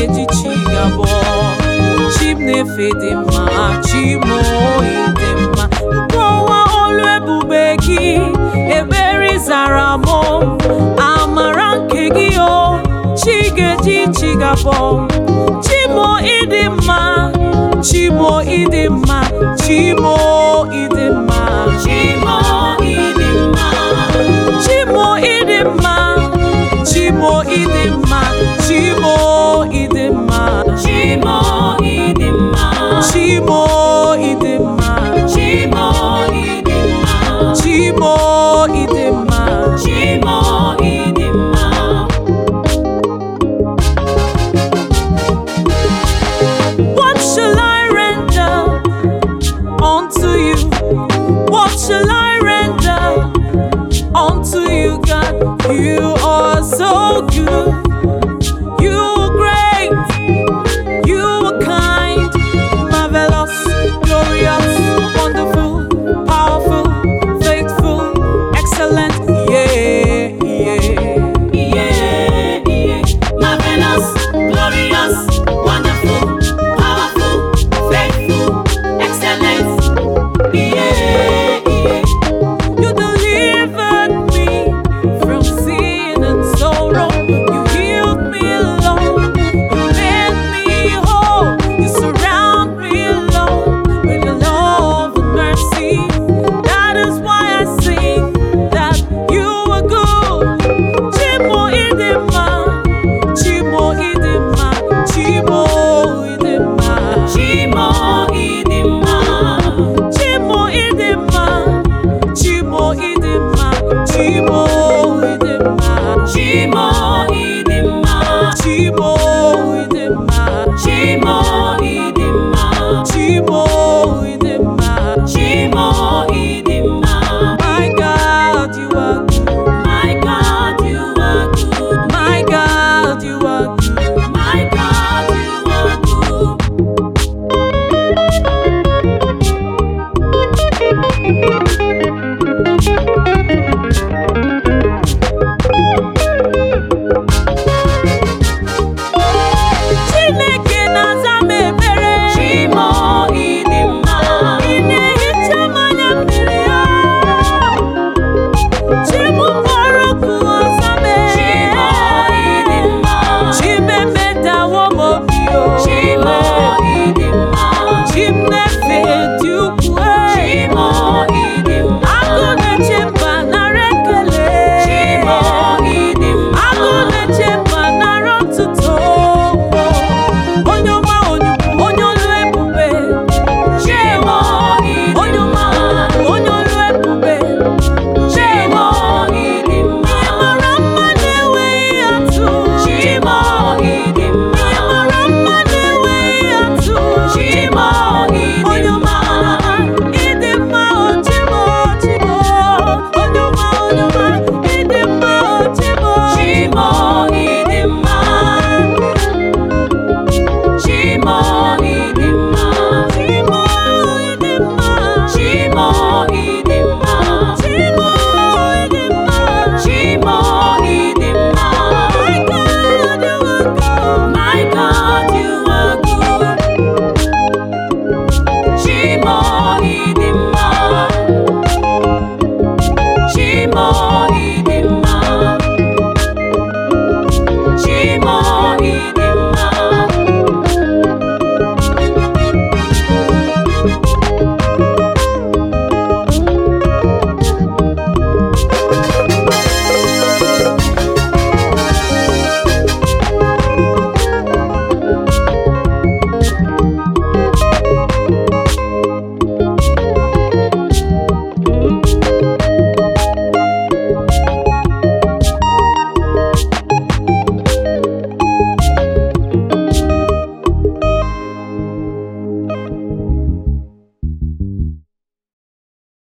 ga-eji chi gabọ. Chi m na-efe dị mma, chi m oyi dị mma. Nkọwa olu ebube gị, ebere zara m, amara nke gị o, chi ga-eji chi gabọ. Chi m ịdị mma, chi m ịdị mma, chi m ịdị mma, chi m ịdị mma, chi m ịdị mma, chi m ịdị mma, chi m ịdị mma, chi m ịdị mma, chi m ịdị mma, chi m ịdị mma, chi m ịdị mma, chi m ịdị mma. What shall I render unto you? What shall I render unto you, God? You